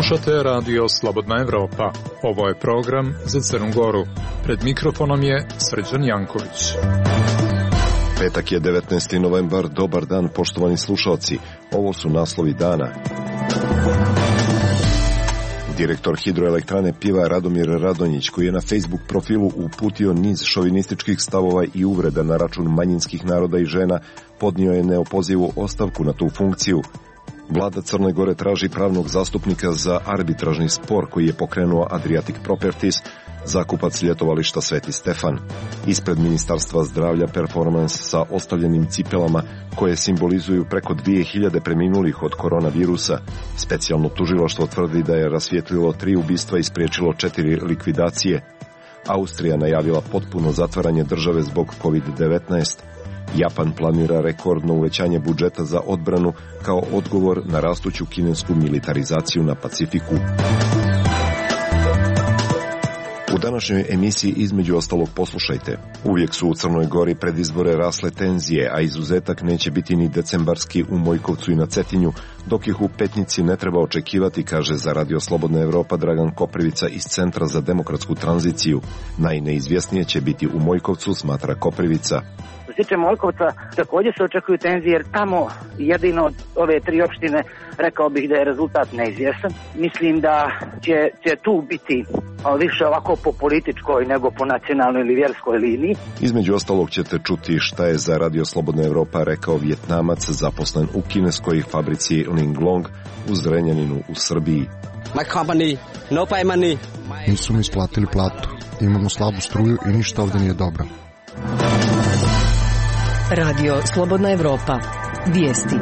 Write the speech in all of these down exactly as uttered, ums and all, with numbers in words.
Slušate radio Slobodna Evropa. Ovo je program za Crnu Goru. Pred mikrofonom je Srđan Janković. Petak je devetnaesti novembar. Dobar dan, poštovani slušalci. Ovo su naslovi dana. Direktor hidroelektrane Piva Radomir Radonjić, koji je na Facebook profilu uputio niz šovinističkih stavova i uvreda na račun manjinskih naroda i žena, podnio je neopozivu ostavku na tu funkciju. Vlada Crne Gore traži pravnog zastupnika za arbitražni spor koji je pokrenuo Adriatic Properties, zakupac ljetovališta Sveti Stefan. Ispred Ministarstva zdravlja performans sa ostavljenim cipelama koje simbolizuju preko dvije hiljade preminulih od koronavirusa. Specijalno tužilaštvo tvrdi da je rasvijetlilo tri ubistva i spriječilo četiri likvidacije. Austrija najavila potpuno zatvaranje države zbog kovid devetnaest. Japan planira rekordno uvećanje budžeta za odbranu kao odgovor na rastuću kinesku militarizaciju na Pacifiku. U današnjoj emisiji između ostalog poslušajte. Uvijek su u Crnoj Gori pred izbore rasle tenzije, a izuzetak neće biti ni decembarski u Mojkovcu i na Cetinju, dok ih u Petnici ne treba očekivati, kaže za Radio Slobodna Evropa Dragan Koprivica iz Centra za demokratsku tranziciju. Najneizvjesnije će biti u Mojkovcu, smatra Koprivica. Što se tiče Mojkovca, također se očekuju tenzije, jer tamo jedino od ove tri opštine rekao bih da je rezultat neizvjesan. Mislim da će, će tu biti više ovako po političkoj nego po nacionalnoj ili vjerskoj liniji. Između ostalog ćete čuti šta je za Radio Slobodna Evropa rekao Vjetnamac zaposlen u kineskoj fabrici Linglong u Zrenjaninu u Srbiji. My company, no pay money. Nisu mi isplatili platu, imamo slabu struju i ništa ovdje nije dobro. Radio Slobodna Evropa. Vijesti.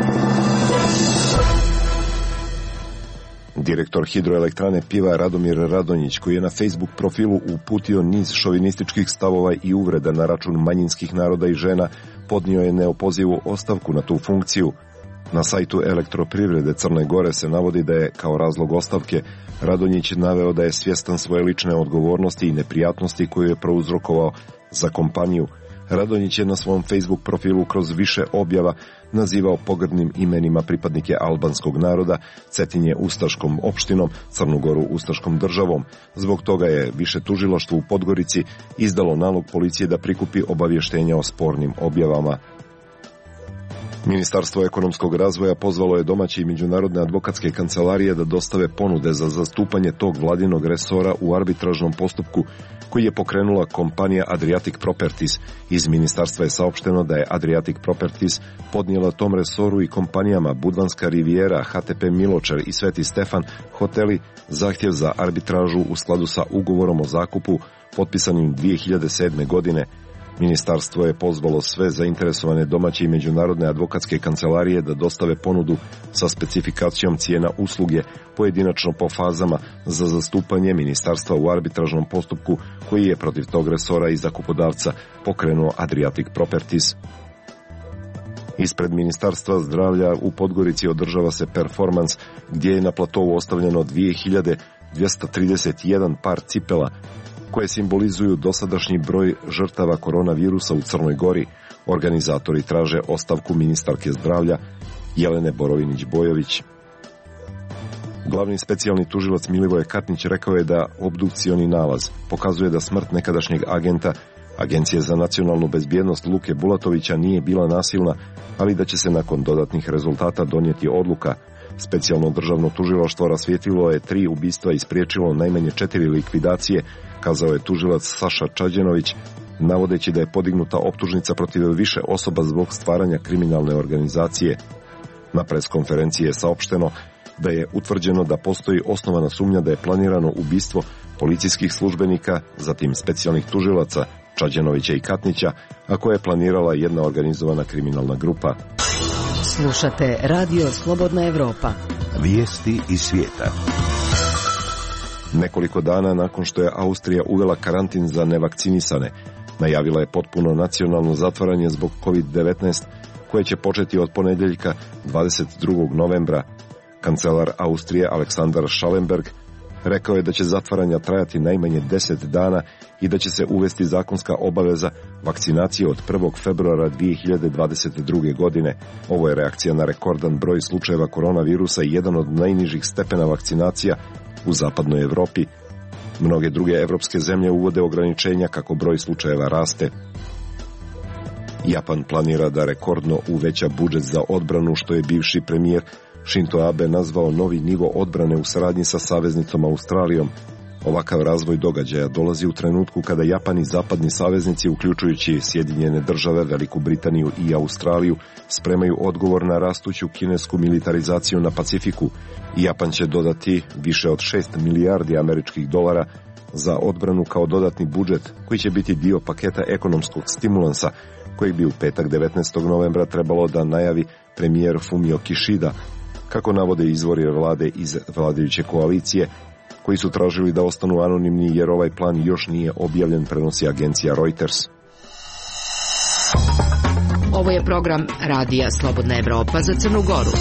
Direktor hidroelektrane Piva Radomir Radonjić, koji je na Facebook profilu uputio niz šovinističkih stavova i uvreda na račun manjinskih naroda i žena, podnio je neopozivu ostavku na tu funkciju. Na sajtu Elektroprivrede Crne Gore se navodi da je, kao razlog ostavke, Radonjić naveo da je svjestan svoje lične odgovornosti i neprijatnosti koju je prouzrokovao za kompaniju. Radonjić je na svom Facebook profilu kroz više objava nazivao pogrdnim imenima pripadnike albanskog naroda, Cetinje ustaškom opštinom, Crnu Goru ustaškom državom. Zbog toga je više tužilaštvo u Podgorici izdalo nalog policije da prikupi obavještenja o spornim objavama. Ministarstvo ekonomskog razvoja pozvalo je domaće i međunarodne advokatske kancelarije da dostave ponude za zastupanje tog vladinog resora u arbitražnom postupku koji je pokrenula kompanija Adriatic Properties. Iz ministarstva je saopšteno da je Adriatic Properties podnijela tom resoru i kompanijama Budvanska Riviera, H T P Miločar i Sveti Stefan hoteli zahtjev za arbitražu u skladu sa ugovorom o zakupu potpisanim dvije hiljade sedme. godine. Ministarstvo je pozvalo sve zainteresovane domaće i međunarodne advokatske kancelarije da dostave ponudu sa specifikacijom cijena usluge, pojedinačno po fazama, za zastupanje ministarstva u arbitražnom postupku koji je protiv tog resora i zakupodavca pokrenuo Adriatic Properties. Ispred Ministarstva zdravlja u Podgorici održava se performans gdje je na platovu ostavljeno dvije hiljade dvjesto trideset jedan par cipela koje simbolizuju dosadašnji broj žrtava koronavirusa u Crnoj Gori. Organizatori traže ostavku ministarke zdravlja Jelene Borovinić-Bojović. Glavni specijalni tužilac Milivoje Katnić rekao je da obdukcioni nalaz pokazuje da smrt nekadašnjeg agenta Agencije za nacionalnu bezbjednost Luke Bulatovića nije bila nasilna, ali da će se nakon dodatnih rezultata donijeti odluka. Specijalno državno tužilaštvo rasvijetlilo je tri ubistva i spriječilo najmanje četiri likvidacije, kazao je tužilac Saša Čađenović, navodeći da je podignuta optužnica protiv više osoba zbog stvaranja kriminalne organizacije. Na preskonferenciji je saopšteno da je utvrđeno da postoji osnovana sumnja da je planirano ubistvo policijskih službenika, zatim specijalnih tužilaca Čađenovića i Katnića, a koje je planirala jedna organizovana kriminalna grupa. Slušate Radio Slobodna Evropa. Vijesti iz svijeta. Nekoliko dana nakon što je Austrija uvela karantin za nevakcinisane, najavila je potpuno nacionalno zatvaranje zbog kovid devetnaest koje će početi od ponedjeljka dvadeset drugog novembra. Kancelar Austrije Aleksandar Schallenberg Rekao je da će zatvaranja trajati najmanje deset dana i da će se uvesti zakonska obaveza vakcinacije od prvog februara dvije hiljade dvadeset druge. godine. Ovo je reakcija na rekordan broj slučajeva koronavirusa i jedan od najnižih stepena vakcinacija u zapadnoj Evropi. Mnoge druge evropske zemlje uvode ograničenja kako broj slučajeva raste. Japan planira da rekordno uveća budžet za odbranu, što je bivši premijer Shinzo Abe nazvao novi nivo odbrane u saradnji sa saveznicom Australijom. Ovakav razvoj događaja dolazi u trenutku kada Japan i zapadni saveznici, uključujući Sjedinjene države, Veliku Britaniju i Australiju, spremaju odgovor na rastuću kinesku militarizaciju na Pacifiku. Japan će dodati više od šest milijardi američkih dolara za odbranu kao dodatni budžet, koji će biti dio paketa ekonomskog stimulansa, koji bi u petak devetnaestog novembra trebalo da najavi premijer Fumio Kishida, kako navode izvori vlade iz vladajuće koalicije, koji su tražili da ostanu anonimni jer ovaj plan još nije objavljen, prenosi agencija Reuters. Ovo je program Radija Slobodna Evropa za Crnu Goru.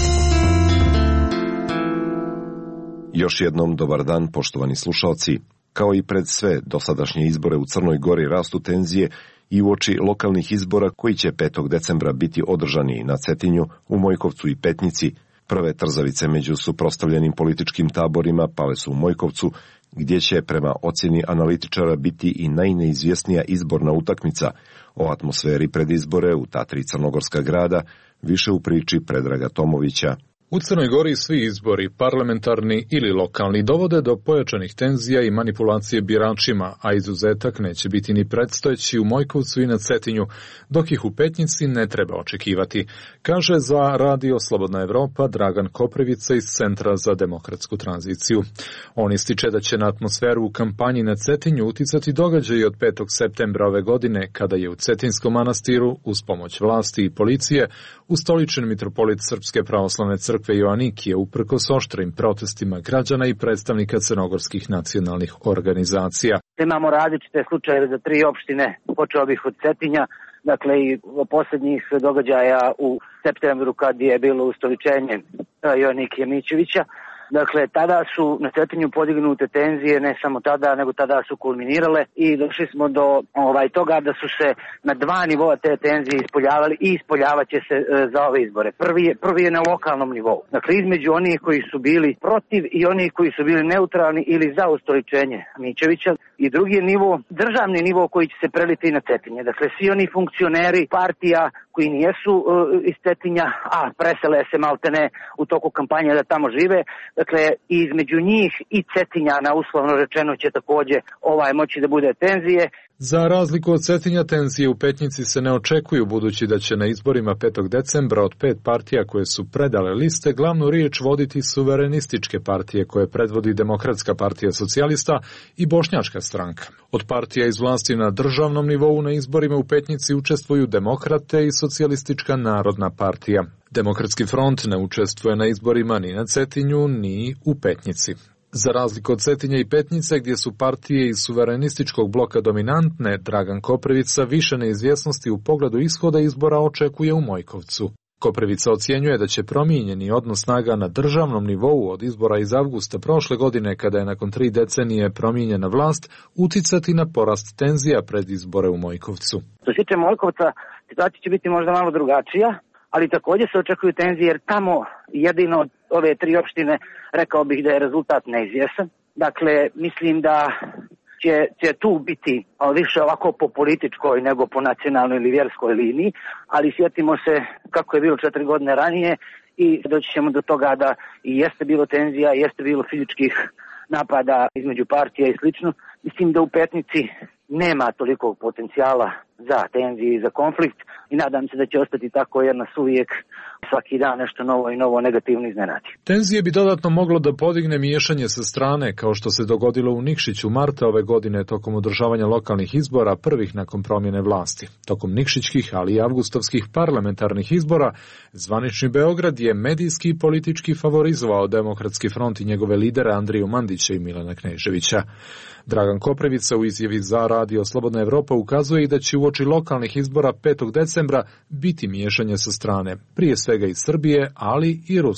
Još jednom dobar dan, poštovani slušalci. Kao i pred sve dosadašnje izbore u Crnoj Gori rastu tenzije i uoči lokalnih izbora koji će petog decembra biti održani na Cetinju, u Mojkovcu i Petnici. Prve trzavice među suprotstavljenim političkim taborima pale su u Mojkovcu, gdje će prema ocjeni analitičara biti i najneizvjesnija izborna utakmica. O atmosferi pred izbore u ta tri crnogorska grada više u priči Predraga Tomovića. U Crnoj Gori svi izbori, parlamentarni ili lokalni, dovode do pojačanih tenzija i manipulacije biračima, a izuzetak neće biti ni predstojeći u Mojkovcu i na Cetinju, dok ih u Petnici ne treba očekivati, kaže za Radio Slobodna Evropa Dragan Koprivica iz Centra za demokratsku tranziciju. On ističe da će na atmosferu u kampanji na Cetinju uticati događaji od petog septembra ove godine, kada je u Cetinskom manastiru, uz pomoć vlasti i policije, ustoličen mitropolit Srpske pravoslavne crkve Joanikije uprkos oštrim protestima građana i predstavnika crnogorskih nacionalnih organizacija. Imamo različite slučajeve za tri opštine, počeo bih od Cetinja, dakle i posljednjih događaja u septembru kad je bilo ustoličenje Joanikije Mićevića. Dakle, tada su na Cetinju podignute tenzije, ne samo tada, nego tada su kulminirale i došli smo do ovaj, toga da su se na dva nivoa te tenzije ispoljavali i ispolijavat će se e, za ove izbore. Prvi je, prvi je na lokalnom nivou. Dakle, između onih koji su bili protiv i onih koji su bili neutralni ili za ustoličenje Mićevića. I drugi je nivo, državni nivo koji će se preliti na Cetinje. Dakle, svi oni funkcioneri partija koji nijesu e, iz Cetinja, a presele se maltene u toku kampanje da tamo žive. Dakle, između njih i Cetinjana, uslovno rečeno, će također ovaj moći da bude tenzije. Za razliku od Cetinja, tenzije u Petnici se ne očekuju, budući da će na izborima petog decembra od pet partija koje su predale liste glavnu riječ voditi suverenističke partije koje predvodi Demokratska partija socijalista i Bošnjačka stranka. Od partija iz vlasti na državnom nivou na izborima u Petnici učestvuju Demokrate i Socijalistička narodna partija. Demokratski front ne učestvuje na izborima ni na Cetinju, ni u Petnici. Za razliku od Cetinja i Petnice, gdje su partije iz suverenističkog bloka dominantne, Dragan Koprivica više neizvjesnosti u pogledu ishoda izbora očekuje u Mojkovcu. Koprivica ocjenjuje da će promijenjeni odnos snaga na državnom nivou od izbora iz avgusta prošle godine, kada je nakon tri decenije promijenjena vlast, uticati na porast tenzija pred izbore u Mojkovcu. Što se tiče Mojkovca, situacija će biti možda malo drugačija, ali također se očekuju tenzije jer tamo jedino od ove tri opštine rekao bih da je rezultat neizvjesan. Dakle, mislim da će, će tu biti više ovako po političkoj nego po nacionalnoj ili vjerskoj liniji, ali sjetimo se kako je bilo četiri godine ranije i doći ćemo do toga da i jeste bilo tenzija, jeste bilo fizičkih napada između partija i slično. Mislim da u Petnici nema tolikog potencijala za tenzije i za konflikt i nadam se da će ostati tako jer nas uvijek svaki dan nešto novo i novo negativno iznenadi. Tenzije bi dodatno moglo da podigne miješanje sa strane, kao što se dogodilo u Nikšiću marta ove godine tokom održavanja lokalnih izbora, prvih nakon promjene vlasti. Tokom nikšićkih, ali i avgustovskih parlamentarnih izbora, zvanični Beograd je medijski i politički favorizovao Demokratski front i njegove lidere Andriju Mandića i Milana Kneževića. Dragan Koprivica u izjavi za Radio Slobodna Evropa ukazuje i da će uoči lokalnih izbora petog decembra biti miješanje sa strane, prije svega iz Srbije, ali i Rusije.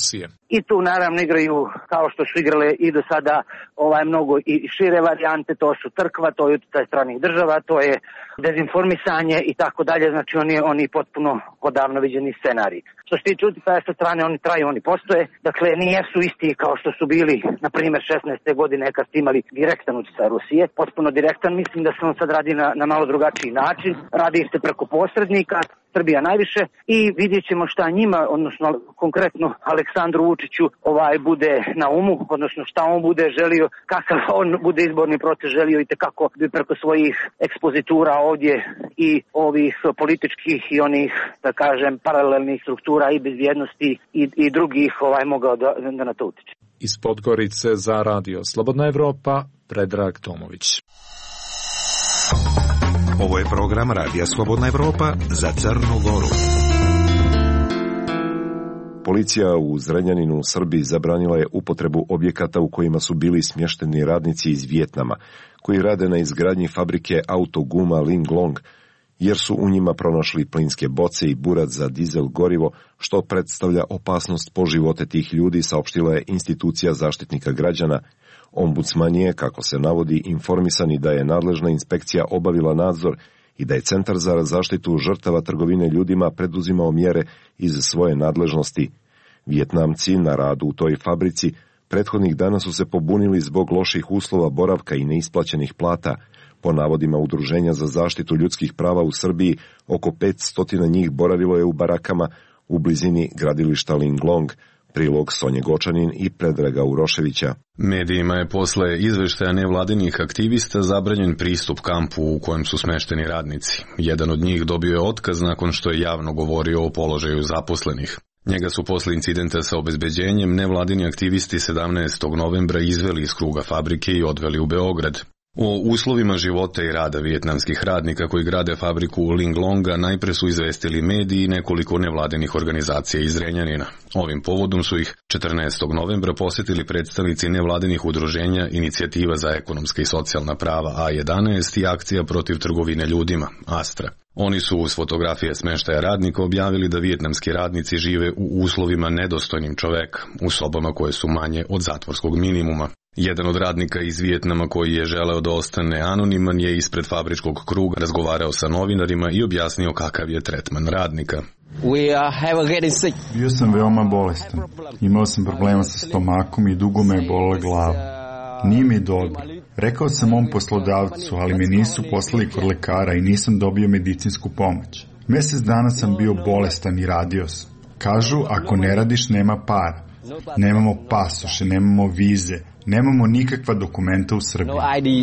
i tu naravno igraju kao što su igrale i do sada ovaj mnogo i šire varijante, to su crkva, to je utjecaj stranih država, to je dezinformisanje i tako dalje, znači oni, oni potpuno odavno viđeni scenarij. Što se tiče utjecaja sa strane, oni traju, oni postoje, dakle nijesu isti kao što su bili, na primjer, šesnaeste godine kad ste imali direktan utjecaj Rusije, potpuno direktan, mislim da se on sad radi na, na malo drugačiji način, radi se preko posrednika, Srbija najviše, i vidjet ćemo šta njima, odnosno konkretno Aleksandru Vučiću ovaj bude na umu, odnosno šta on bude želio, kakav on bude izborni proces želio i tekako bi preko svojih ekspozitura ovdje i ovih političkih i onih, da kažem, paralelnih struktura i bezbjednosti i, i drugih ovaj mogao da, da na to utiče. Iz Podgorice za radio Slobodna Evropa, Predrag Tomović. Ovo je program Radija Slobodna Evropa za Crnu Goru. Policija u Zrenjaninu u Srbiji zabranila je upotrebu objekata u kojima su bili smješteni radnici iz Vijetnama, koji rade na izgradnji fabrike autoguma Ling Long, jer su u njima pronašli plinske boce i burac za dizel gorivo, što predstavlja opasnost po živote tih ljudi, saopštila je institucija Zaštitnika građana. Ombudsman je, kako se navodi, informisani da je nadležna inspekcija obavila nadzor i da je Centar za zaštitu žrtava trgovine ljudima preduzimao mjere iz svoje nadležnosti. Vijetnamci na radu u toj fabrici prethodnih dana su se pobunili zbog loših uslova boravka i neisplaćenih plata. Po navodima Udruženja za zaštitu ljudskih prava u Srbiji, oko petsto njih boravilo je u barakama u blizini gradilišta Ling Long. Prilog Sonje Gočanin i Predraga Uroševića. Medijima je posle izveštaja nevladinih aktivista zabranjen pristup kampu u kojem su smešteni radnici. Jedan od njih dobio je otkaz nakon što je javno govorio o položaju zaposlenih. Njega su posle incidenta sa obezbeđenjem nevladini aktivisti sedamnaestog novembra izveli iz kruga fabrike i odveli u Beograd. O uslovima života i rada vijetnamskih radnika koji grade fabriku Ling Longa najpre su izvestili mediji i nekoliko nevladinih organizacija iz Zrenjanina. Ovim povodom su ih četrnaestog novembra posjetili predstavnici nevladinih udruženja Inicijativa za ekonomska i socijalna prava A jedanaest i Akcija protiv trgovine ljudima, Astra. Oni su uz fotografije smeštaja radnika objavili da vijetnamski radnici žive u uslovima nedostojnim čoveka, u sobama koje su manje od zatvorskog minimuma. Jedan od radnika iz Vijetnama koji je želeo da ostane anoniman je ispred fabričkog kruga razgovarao sa novinarima i objasnio kakav je tretman radnika. Bio sam veoma bolestan. Imao sam problema sa stomakom i dugo me je bolela glava. Nije mi dobro. Rekao sam mom poslodavcu, ali me nisu poslali kod lekara i nisam dobio medicinsku pomoć. Mjesec dana sam bio bolestan i radio sam. Kažu, ako ne radiš, nema para. Nemamo pasoše, nemamo vize, nemamo nikakva dokumenta u Srbiji.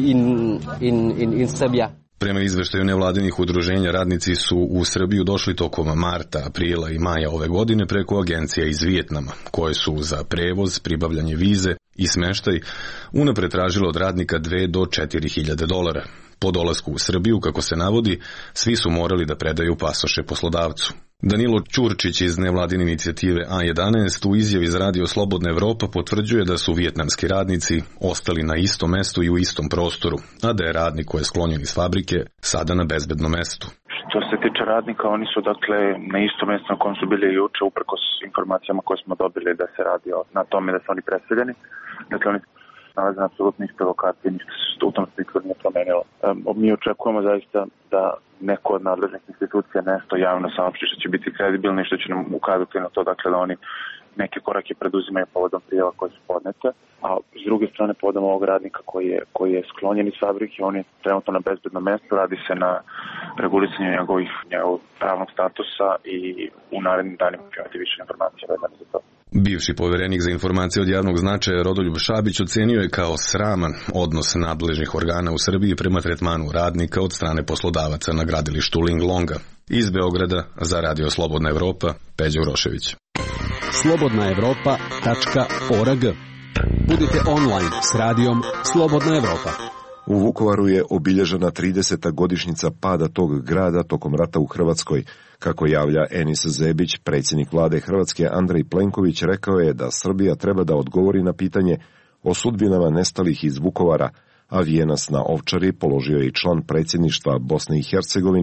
Prema izveštaju nevladinih udruženja, radnici su u Srbiju došli tokom marta, aprila i maja ove godine preko agencija iz Vijetnama, koje su za prevoz, pribavljanje vize i smeštaj unapred tražile od radnika dve do četiri hiljade dolara. Po dolasku u Srbiju, kako se navodi, svi su morali da predaju pasoše poslodavcu. Danilo Ćurčić iz nevladine inicijative A jedanaest u izjavi za radio Slobodna Evropa potvrđuje da su vijetnamski radnici ostali na istom mestu i u istom prostoru, a da je radnik koji je sklonjen iz fabrike sada na bezbednom mestu. Što se tiče radnika, oni su dakle na istom mjestu na kojem su bili juče, uprkos informacijama koje smo dobili da se radi na tome da su oni preseljeni. Dakle, oni nalaze na apsolutno iste lokacije, ništa se u tom smislu nije promenilo. Mi očekujemo zaista da neko od nadležnih institucija nešto javno saopšti što će biti kredibilno i što će nam ukazati na to, dakle, da oni neke korake preduzimaju povodom prijava koje su podnete, a s druge strane povodom ovog radnika koji je, koji je sklonjen iz fabrike, on je trenutno na bezbednom mjestu, radi se na regulisanju njegovih, njegovog pravnog statusa i u narednim danima ću imati više informacija vezane za to. Bivši poverenik za informacije od javnog značaja Rodoljub Šabić ocenio je kao sraman odnos nadležnih organa u Srbiji prema tretmanu radnika od strane poslodavaca na gradilištu Ling Longa. Iz Beograda za radio Slobodna Evropa, Peđa Urošević. slobodna evropa tačka org. Budite online s radijom Slobodna Evropa. U Vukovaru je obilježena trideseta godišnjica pada tog grada tokom rata u Hrvatskoj. Kako javlja Enis Zebić, predsjednik vlade Hrvatske Andrej Plenković rekao je da Srbija treba da odgovori na pitanje o sudbinama nestalih iz Vukovara, a vijenac na Ovčari položio je i član predsjedništva Bosne i Hercegovine,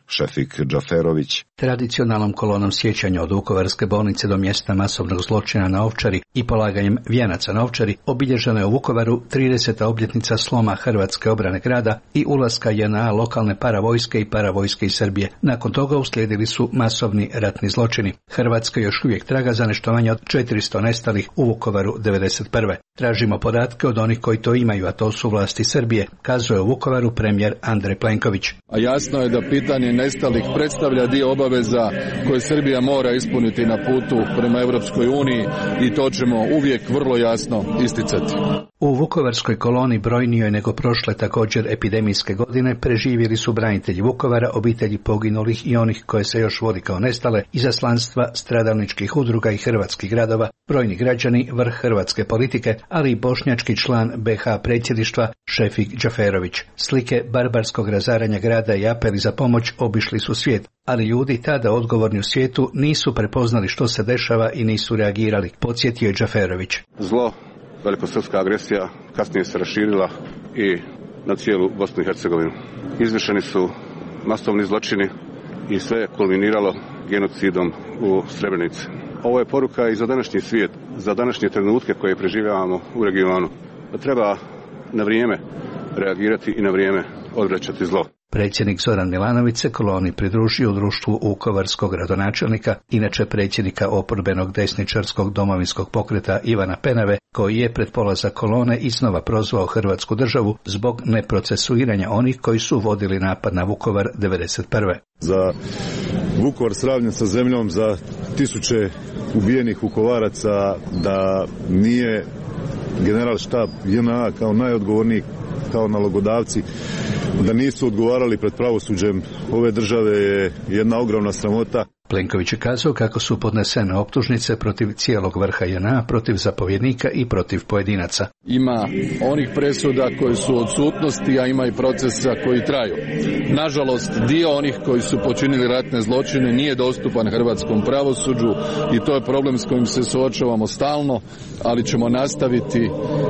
Šefik Džaferović. Tradicionalnom kolonom sjećanja od Vukovarske bolnice do mjesta masovnog zločina na Ovčari i polaganjem vijenaca na Ovčari obilježena je u Vukovaru trideseta obljetnica sloma Hrvatske obrane grada i ulaska J N A lokalne paravojske i paravojske iz Srbije. Nakon toga uslijedili su masovni ratni zločini. Hrvatska još uvijek traga za nešto manje od četiristo nestalih u Vukovaru devedeset prve. Tražimo podatke od onih koji to imaju, a to su vlasti Srbije, kazuje u Vukovaru premijer Andrej Plenković. A jasno je da pitanje nestalih predstavlja dio obaveza koje Srbija mora ispuniti na putu prema Europskoj uniji i to ćemo uvijek vrlo jasno isticati. U vukovarskoj koloni brojnijoj nego prošle također epidemijske godine preživjeli su branitelji Vukovara, obitelji poginulih i onih koje se još vodi kao nestale, izaslanstva stradalničkih udruga i hrvatskih gradova, brojni građani, vrh hrvatske politike, ali i bošnjački član B H predsjedništva Šefik Džaferović. Slike barbarskog razaranja grada i apeli za pomoć obišli su svijet, ali ljudi tada odgovorni u svijetu nisu prepoznali što se dešava i nisu reagirali, podsjetio je Džaferović. Zlo, velikosrpska agresija, kasnije se raširila i na cijelu Bosnu i Hercegovinu. Izvršeni su masovni zločini i sve je kulminiralo genocidom u Srebrenici. Ovo je poruka i za današnji svijet, za današnje trenutke koje preživljavamo u regionu. Treba na vrijeme reagirati i na vrijeme odvraćati zlo. Predsjednik Zoran Milanović se koloni pridružio u društvu vukovarskog gradonačelnika, inače predsjednika oporbenog desničarskog domovinskog pokreta Ivana Penave, koji je pred polazak kolone iznova prozvao Hrvatsku državu zbog neprocesuiranja onih koji su vodili napad na Vukovar devedeset prve. Za Vukovar sravnjen sa zemljom, za tisuće ubijenih Vukovaraca, da nije general štab J N A kao najodgovorniji, kao nalogodavci, da nisu odgovarali pred pravosuđem ove države je jedna ogromna sramota. Plenković je kazao kako su podnesene optužnice protiv cijelog vrha J N A, protiv zapovjednika i protiv pojedinaca. Ima onih presuda koji su odsutnosti, a ima i procesa koji traju. Nažalost, dio onih koji su počinili ratne zločine nije dostupan hrvatskom pravosuđu i to je problem s kojim se suočavamo stalno, ali ćemo nastaviti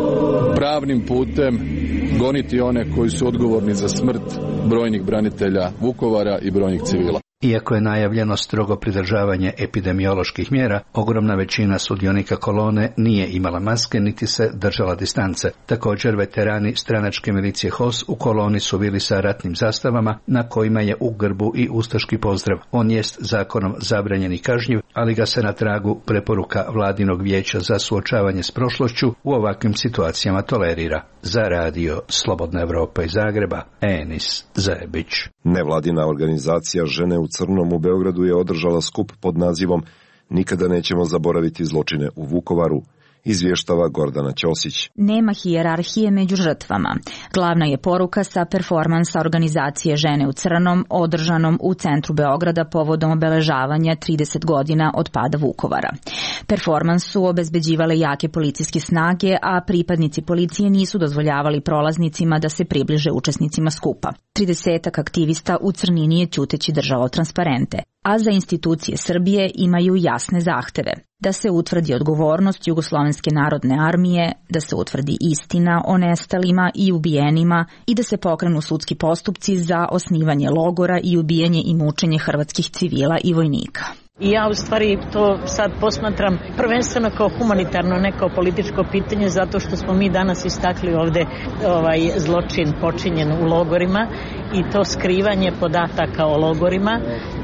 pravnim putem goniti one koji su odgovorni za smrt brojnih branitelja Vukovara i brojnih civila. Iako je najavljeno strogo pridržavanje epidemioloških mjera, ogromna većina sudionika kolone nije imala maske niti se držala distance. Također veterani stranačke milicije H O S u koloni su bili sa ratnim zastavama na kojima je u grbu i ustaški pozdrav. On jest zakonom zabranjen i kažnjiv, ali ga se na tragu preporuka Vladinog vijeća za suočavanje s prošlošću u ovakvim situacijama tolerira. Za radio Slobodna Evropa iz Zagreba, Enis Zajebić. Nevladina organizacija Žene u crnom u Beogradu je održala skup pod nazivom Nikada nećemo zaboraviti zločine u Vukovaru, izvještava Gordana Ćosić. Nema hijerarhije među žrtvama. Glavna je poruka sa performansa organizacije Žene u crnom održanom u centru Beograda povodom obeležavanja trideset godina od pada Vukovara. Performans su obezbeđivale jake policijske snage, a pripadnici policije nisu dozvoljavali prolaznicima da se približe učesnicima skupa. Tridesetak aktivista u crnini je ćuteći držao transparente, a za institucije Srbije imaju jasne zahteve. Da se utvrdi odgovornost Jugoslovenske narodne armije, da se utvrdi istina o nestalima i ubijenima i da se pokrenu sudski postupci za osnivanje logora i ubijanje i mučenje hrvatskih civila i vojnika. I ja u stvari to sad posmatram prvenstveno kao humanitarno, ne kao političko pitanje, zato što smo mi danas istakli ovde ovaj zločin počinjen u logorima i to skrivanje podataka o logorima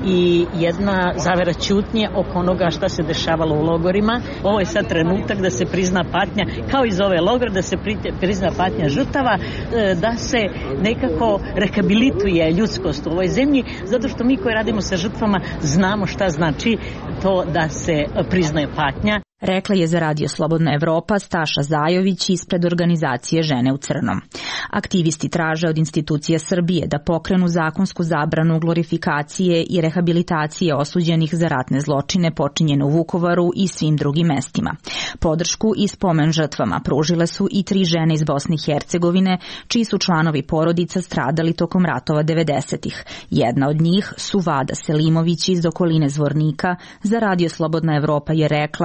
i jedna zavera ćutnje oko onoga šta se dešavalo u logorima. Ovo je sad trenutak da se prizna patnja, kao iz ove logora, da se prizna patnja žrtava, da se nekako rehabilituje ljudskost u ovoj zemlji, zato što mi koji radimo sa žrtvama znamo šta znači to da se priznaje patnja. Rekla je za radio Slobodna Evropa Staša Zajović ispred organizacije Žene u crnom. Aktivisti traže od institucija Srbije da pokrenu zakonsku zabranu glorifikacije i rehabilitacije osuđenih za ratne zločine počinjene u Vukovaru i svim drugim mestima. Podršku i spomen žrtvama pružile su i tri žene iz Bosne i Hercegovine, čiji su članovi porodica stradali tokom ratova devedesetih. Jedna od njih, Suvada Selimović iz okoline Zvornika, za radio Slobodna Evropa je rekla da je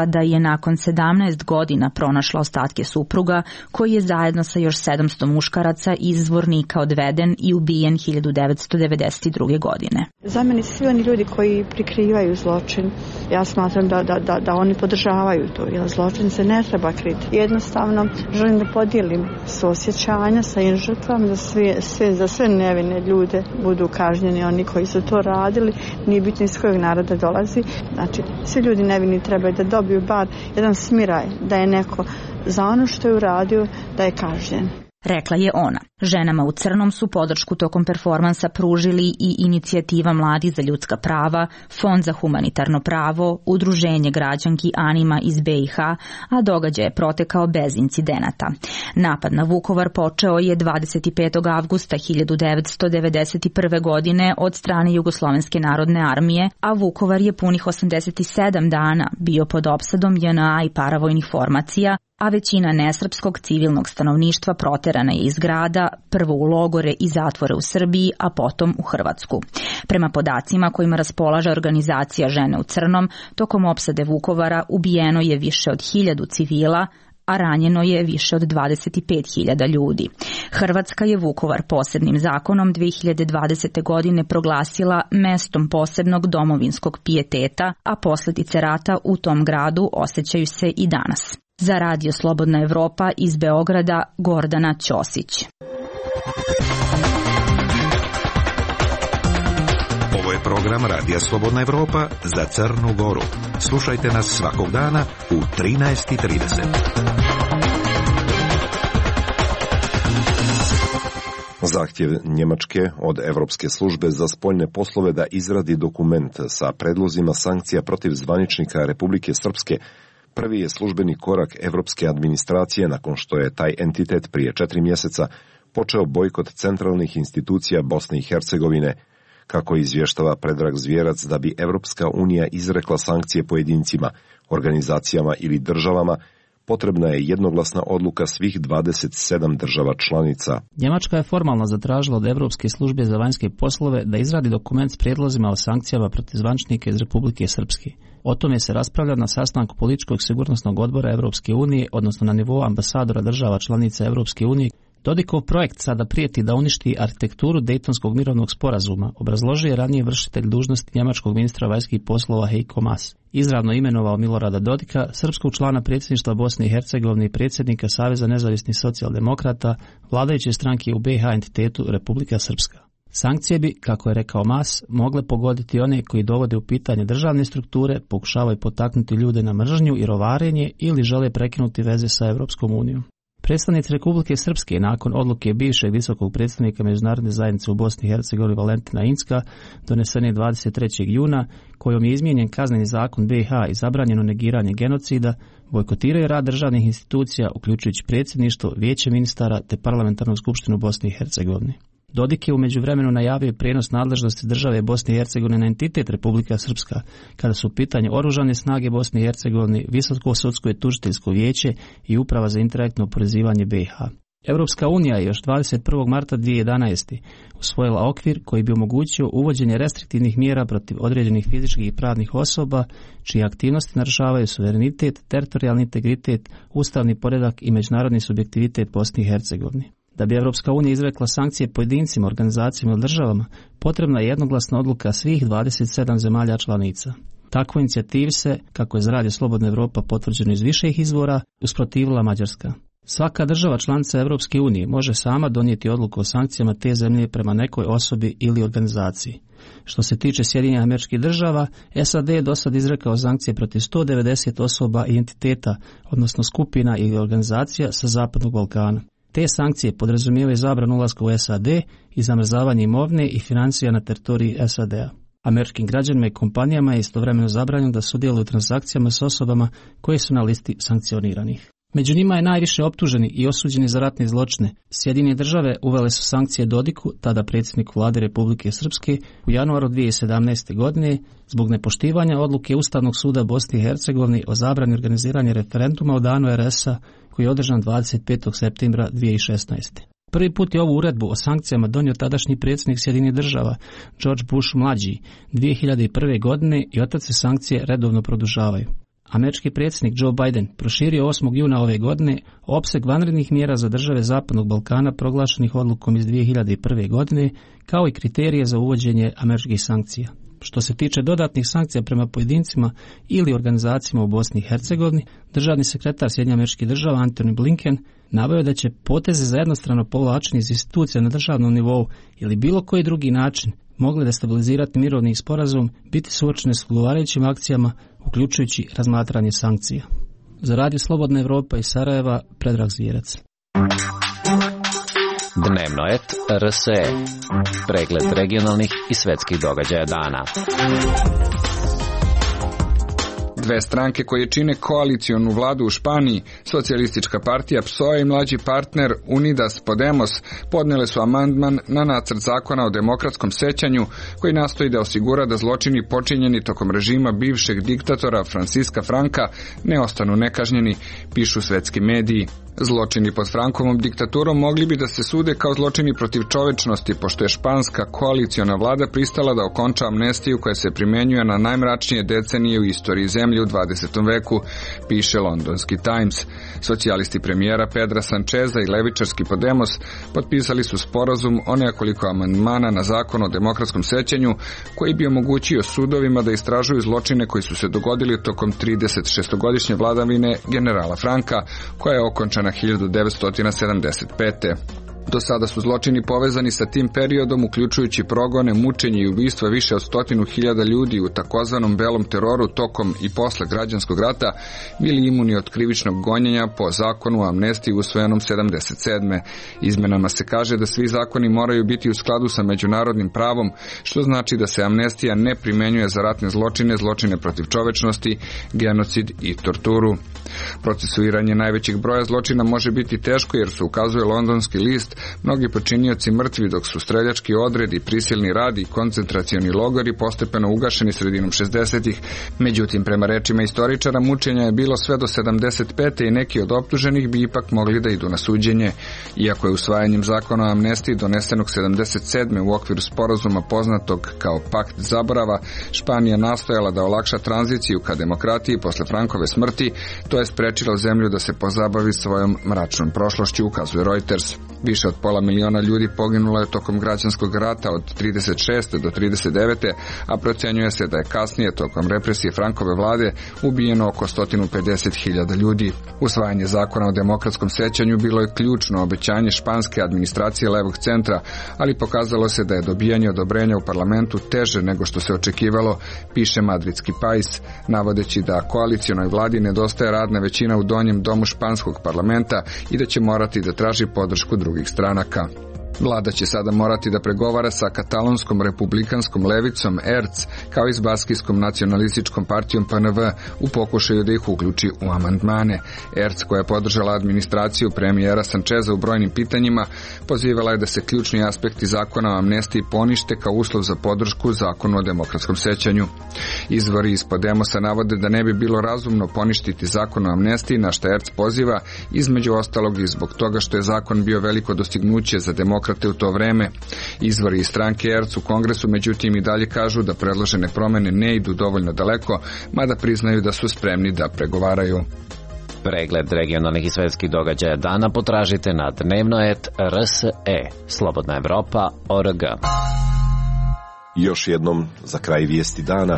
nakon sedamnaest godina pronašla ostatke supruga, koji je zajedno sa još sedamsto muškaraca iz Zvornika odveden i ubijen hiljadu devetsto devedeset druge. godine. Za mene svi oni ljudi koji prikrivaju zločin, ja smatram da, da, da, da oni podržavaju to, jer zločin se ne treba kriti. Jednostavno želim da podijelim suosjećanja sa im žrtvama, da sve, sve, za sve nevine ljude budu kažnjeni, oni koji su to radili, nije bitno iz kojeg naroda dolazi. Znači, svi ljudi nevini trebaju da dobiju bar jedan smiraj, da je neko za ono što je uradio, da je kažnjen. Rekla je ona. Ženama u crnom su podršku tokom performansa pružili i Inicijativa mladih za ljudska prava, Fond za humanitarno pravo, Udruženje građanki Anima iz B i H, a događaj je protekao bez incidenata. Napad na Vukovar počeo je dvadeset petog avgusta hiljadu devetsto devedeset prve. godine od strane Jugoslovenske narodne armije, a Vukovar je punih osamdeset sedam dana bio pod opsadom J N A i paravojnih formacija, a većina nesrpskog civilnog stanovništva proterana je iz grada, prvo u logore i zatvore u Srbiji, a potom u Hrvatsku. Prema podacima kojima raspolaže organizacija Žene u crnom, tokom opsade Vukovara ubijeno je više od hiljadu civila, a ranjeno je više od dvadeset pet hiljada ljudi. Hrvatska je Vukovar posebnim zakonom dve hiljade dvadesete. godine proglasila mestom posebnog domovinskog pijeteta, a posljedice rata u tom gradu osjećaju se i danas. Za Radio Slobodna Evropa iz Beograda, Gordana Ćosić. Ovo je program Radija Slobodna Evropa za Crnu Goru. Slušajte nas svakog dana u trinaest i trideset. Zahtjev Njemačke od Evropske službe za spoljne poslove da izradi dokument sa predlozima sankcija protiv zvaničnika Republike Srpske prvi je službeni korak evropske administracije nakon što je taj entitet prije četiri mjeseca počeo bojkot centralnih institucija Bosne i Hercegovine, kako izvještava Predrag Zvjerac, da bi Evropska unija izrekla sankcije pojedincima, organizacijama ili državama. Potrebna je jednoglasna odluka svih dvadeset sedam država članica. Njemačka je formalno zatražila od Evropske službe za vanjske poslove da izradi dokument s prijedlozima o sankcijama protiv zvaničnika iz Republike Srpske. O tome se raspravlja na sastanku Političkog sigurnosnog odbora Evropske unije, odnosno na nivou ambasadora država članica Evropske unije. Dodikov projekt sada prijeti da uništi arhitekturu Dejtonskog mirovnog sporazuma, obrazložio je ranije vršitelj dužnosti njemačkog ministra vanjskih poslova Heiko Maas. Izravno imenovao Milorada Dodika, srpskog člana predsjedništva Bosne i Hercegovine i predsjednika Saveza nezavisnih socijaldemokrata, vladajuće stranke u B i H entitetu Republika Srpska. Sankcije bi, kako je rekao Maas, mogle pogoditi one koji dovode u pitanje državne strukture, pokušavaju potaknuti ljude na mržnju i rovarenje ili žele prekinuti veze sa Evropskom unijom. Predstavnici Republike Srpske nakon odluke bivšeg visokog predstavnika međunarodne zajednice u Bosni i Hercegovini Valentina Incka, donesene dvadeset trećeg juna, kojom je izmijenjen kazneni zakon B i H i zabranjeno negiranje genocida, bojkotiraju rad državnih institucija, uključujući predsjedništvo, vijeće ministara te parlamentarnu skupštinu Bosne i Hercegovine. Dodik je u međuvremenu najavio prijenos nadležnosti države Bosne i Hercegovine na entitet Republika Srpska, kada su u pitanju oružane snage Bosne i Hercegovine, Visoko sudsko i tužiteljsko vijeće i Uprava za interaktno oporezivanje B i H. Europska unija je još dvadeset prvog marta dvije hiljade jedanaeste. usvojila okvir koji bi omogućio uvođenje restriktivnih mjera protiv određenih fizičkih i pravnih osoba, čije aktivnosti narušavaju suverenitet, teritorijalni integritet, ustavni poredak i međunarodni subjektivitet Bosne i Hercegovine. Da bi Europska unija izrekla sankcije pojedincima, organizacijama i državama, potrebna je jednoglasna odluka svih dvadeset sedam zemalja članica. Takvoj inicijativi se, kako je za Radio Slobodna Evropa potvrđeno iz viših izvora, usprotivila Mađarska. Svaka država članica Europske unije može sama donijeti odluku o sankcijama te zemlje prema nekoj osobi ili organizaciji. Što se tiče Sjedinjenih Američkih Država, S A D je do sad izrekao sankcije protiv sto devedeset osoba i entiteta, odnosno skupina ili organizacija sa Zapadnog Balkana. Te sankcije podrazumijevaju zabranu ulaska u S A D i zamrzavanje imovine i financija na teritoriji S A D-a. Američkim građanima i kompanijama je istovremeno zabranjeno da sudjeluju u transakcijama s osobama koje su na listi sankcioniranih. Među njima je najviše optuženi i osuđeni za ratne zločine. Sjedinjene države uvele su sankcije Dodiku, tada predsjedniku vlade Republike Srpske, u januaru dvije hiljade sedamnaeste. godine zbog nepoštivanja odluke Ustavnog suda Bosne i Hercegovine o zabrani organiziranja referenduma o danu R S-a koji je održan dvadeset petog septembra dvije hiljade šesnaeste. Prvi put je ovu uredbu o sankcijama donio tadašnji predsjednik Sjedinjenih država, George Bush mlađi, dvije hiljade prve. godine i otac se sankcije redovno produžavaju. Američki predsjednik Joe Biden proširio osmog juna ove godine opseg vanrednih mjera za države Zapadnog Balkana proglašenih odlukom iz dvije hiljade prve. godine, kao i kriterije za uvođenje američkih sankcija. Što se tiče dodatnih sankcija prema pojedincima ili organizacijama u Bosni i Hercegovini, državni sekretar Sjedinjenih Američkih Država Antony Blinken naveo da će poteze za jednostrano povlačenje iz institucija na državnom nivou ili bilo koji drugi način mogle destabilizirati mirovni sporazum biti suočene s odgovarajućim akcijama, uključujući razmatranje sankcija. Za Radio Slobodna Evropa iz Sarajeva, Predrag Zvijerac. Dnevno et R S E. Pregled regionalnih i svetskih događaja dana. Dve stranke koje čine koalicionu vladu u Španiji, Socijalistička partija P S O E i mlađi partner Unidas Podemos, podnele su amandman na nacrt zakona o demokratskom sećanju koji nastoji da osigura da zločini počinjeni tokom režima bivšeg diktatora Francisca Franka ne ostanu nekažnjeni, pišu svetski mediji. Zločini pod Frankovom diktaturom mogli bi da se sude kao zločini protiv čovečnosti, pošto je španska koaliciona vlada pristala da okonča amnestiju koja se primenjuje na najmračnije decenije u istoriji zemlje u dvadesetom veku, piše londonski Times. Socijalisti premijera Pedra Sancheza i levičarski Podemos potpisali su sporazum o nekoliko amandmana na zakon o demokratskom sećanju koji bi omogućio sudovima da istražuju zločine koji su se dogodili tokom trideset šestogodišnje vladavine generala Franka, koja je okončana hiljadu devetsto sedamdeset pete. Do sada su zločini povezani sa tim periodom, uključujući progone, mučenje i ubistva više od stotinu hiljada ljudi u takozvanom belom teroru tokom i posle građanskog rata, bili imuni od krivičnog gonjenja po zakonu o amnestiji usvojenom sedamdeset sedme. Izmenama se kaže da svi zakoni moraju biti u skladu sa međunarodnim pravom, što znači da se amnestija ne primenjuje za ratne zločine, zločine protiv čovečnosti, genocid i torturu. Procesuiranje najvećeg broja zločina može biti teško jer se, ukazuje londonski list, mnogi počinioci mrtvi dok su streljački odredi, prisilni rad i koncentracioni logori postepeno ugašeni sredinom šezdesetih. Međutim, prema rečima istoričara, mučenja je bilo sve do sedamdeset pete i neki od optuženih bi ipak mogli da idu na suđenje. Iako je usvajanjem zakona o amnestiji donesenog sedamdeset sedme u okviru sporazuma poznatog kao Pakt zaborava, Španija nastojala da olakša tranziciju ka demokratiji posle Frankove smrti, to je sprečilo zemlju da se pozabavi svojom mračnom prošlošću, ukazuje Reuters. Više od pola miliona ljudi poginulo je tokom građanskog rata od trideset šeste do trideset devete, a procenjuje se da je kasnije tokom represije Frankove vlade ubijeno oko sto pedeset hiljada ljudi. Usvajanje zakona o demokratskom sećanju bilo je ključno obećanje španske administracije levog centra, ali pokazalo se da je dobijanje odobrenja u parlamentu teže nego što se očekivalo, piše madridski Pais, navodeći da koalicionoj vladi nedostaje radna većina u donjem domu španskog parlamenta i da će morati da traži podršku drugih stranaka. Vlada će sada morati da pregovara sa katalonskom republikanskom levicom E R C kao i s baskijskom nacionalističkom partijom P N V u pokušaju da ih uključi u amandmane. E R C, koja je podržala administraciju premijera Sancheza u brojnim pitanjima, pozivala je da se ključni aspekti zakona o amnestiji ponište kao uslov za podršku zakonu o demokratskom sećanju. Izvori iz Podemosa navode da ne bi bilo razumno poništiti zakon o amnestiji, na što E R C poziva, između ostalog i zbog toga što je zakon bio veliko dostignuće za demokratiju u to vreme. Izvori iz stranke E R C u Kongresu međutim i dalje kažu da predložene promene ne idu dovoljno daleko, mada priznaju da su spremni da pregovaraju. Pregled regionalnih i svetskih događaja dana potražite na dnevno et R S E. Slobodna Evropa, O R G. Još jednom za kraj vijesti dana.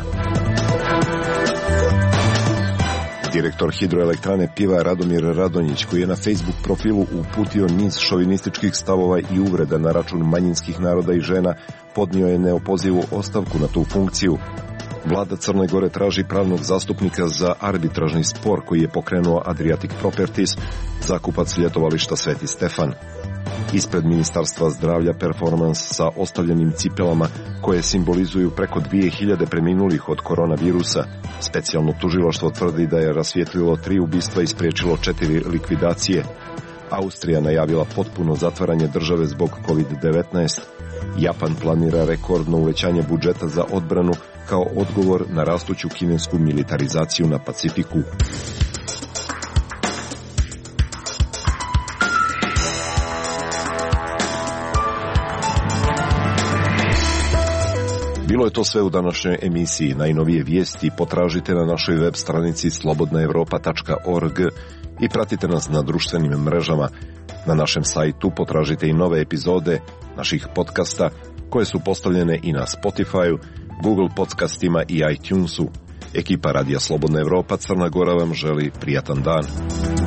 Direktor hidroelektrane Piva Radomir Radonjić, koji je na Facebook profilu uputio niz šovinističkih stavova i uvreda na račun manjinskih naroda i žena, podnio je neopozivu ostavku na tu funkciju. Vlada Crne Gore traži pravnog zastupnika za arbitražni spor koji je pokrenuo Adriatic Properties, zakupac ljetovališta Sveti Stefan. Ispred Ministarstva zdravlja performans sa ostavljenim cipelama koje simbolizuju preko dvije hiljade preminulih od koronavirusa. Specijalno tužilaštvo tvrdi da je rasvijetlilo tri ubistva i spriječilo četiri likvidacije. Austrija najavila potpuno zatvaranje države zbog kovid devetnaest. Japan planira rekordno uvećanje budžeta za odbranu kao odgovor na rastuću kinesku militarizaciju na Pacifiku. Bilo je to sve u današnjoj emisiji. Najnovije vijesti potražite na našoj web stranici slobodna evropa tačka org i pratite nas na društvenim mrežama. Na našem sajtu potražite i nove epizode naših podcasta koje su postavljene i na Spotify-u, Google podcastima i iTunesu. Ekipa Radija Slobodna Evropa Crna Gora vam želi prijatan dan.